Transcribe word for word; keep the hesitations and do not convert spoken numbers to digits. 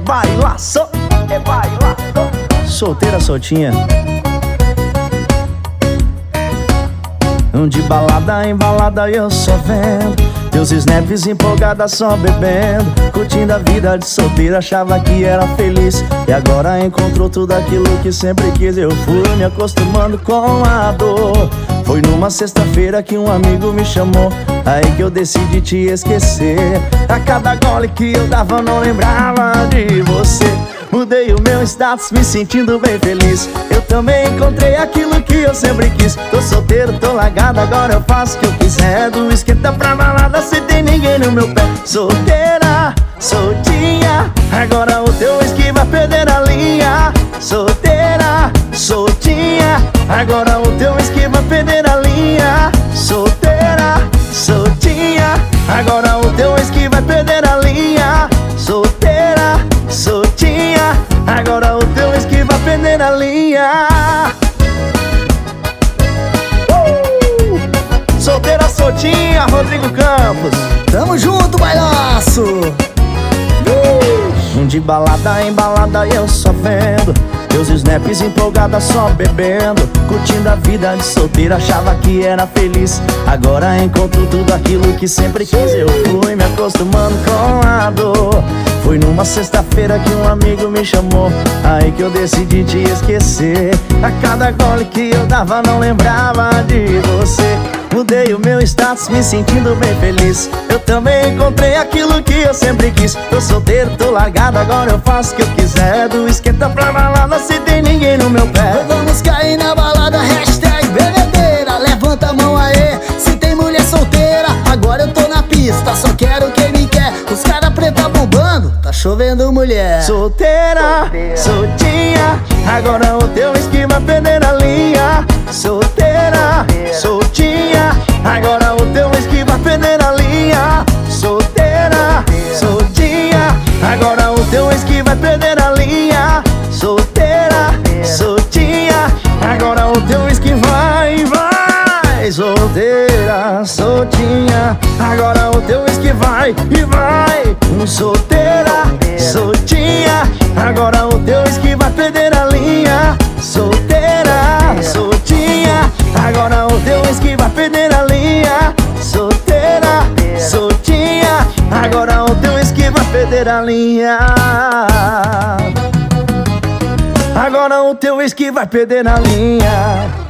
bailaço, é bailaço. Solteira, soltinha. De balada em balada eu só vendo teus snaps empolgada só bebendo, curtindo a vida de solteira, achava que era feliz e agora encontrou tudo aquilo que sempre quis. Eu fui me acostumando com a dor. Foi numa sexta-feira que um amigo me chamou, aí que eu decidi te esquecer. A cada gole que eu dava eu não lembrava de você. Mudei o meu status, me sentindo bem feliz. Eu também encontrei aquilo que eu sempre quis. Tô solteiro, tô largado, agora eu faço o que eu quiser. Do esquenta pra balada, se tem ninguém no meu pé. Solteira, soltinha, agora o teu ex que vai perder a linha. Solteira, soltinha, agora o teu ex que vai perder a linha. Solteira, soltinha, agora o teu ex que vai perder a linha. Solteira, soltinha, agora o teu ex que vai perder a linha. uh! Solteira, soltinha, Rodrigo Campos. Tamo junto, bailaço. uh! De balada em balada eu só vendo teus snaps empolgada só bebendo, curtindo a vida de solteira, achava que era feliz, agora encontro tudo aquilo que sempre quis. Eu fui me acostumando com a dor. Foi numa sexta-feira que um amigo me chamou, aí que eu decidi te esquecer. A cada gole que eu dava não lembrava de você. Mudei o meu status, me sentindo bem feliz. Eu também encontrei aquilo que eu sempre quis. Tô solteiro, tô largado, agora eu faço o que eu quiser. Do esquenta pra balada, se tem ninguém no meu pé. Vamos cair na balada, hashtag bebedeira. Levanta a mão aí, se tem mulher solteira. Agora eu tô na pista, só quero quem me quer. Os cara preta bombando, tá chovendo mulher. Solteira, soltinha, agora o teu ex que vai perder a linha. Solteira, soltinha, agora o teu ex que vai perder a linha. Solteira, soltinha, agora o teu ex que vai perder a linha. Solteira, soltinha, agora o teu ex que vai, vai. Solteira, soltinha, agora o teu ex que vai e vai. Solteira, soltinha, agora o teu ex que vai perder a linha. Solteira, soltinha, agora o teu ex que vai perder a linha. Solteira, soltinha, agora o teu ex que vai perder a linha. Agora o teu ex que vai perder a linha.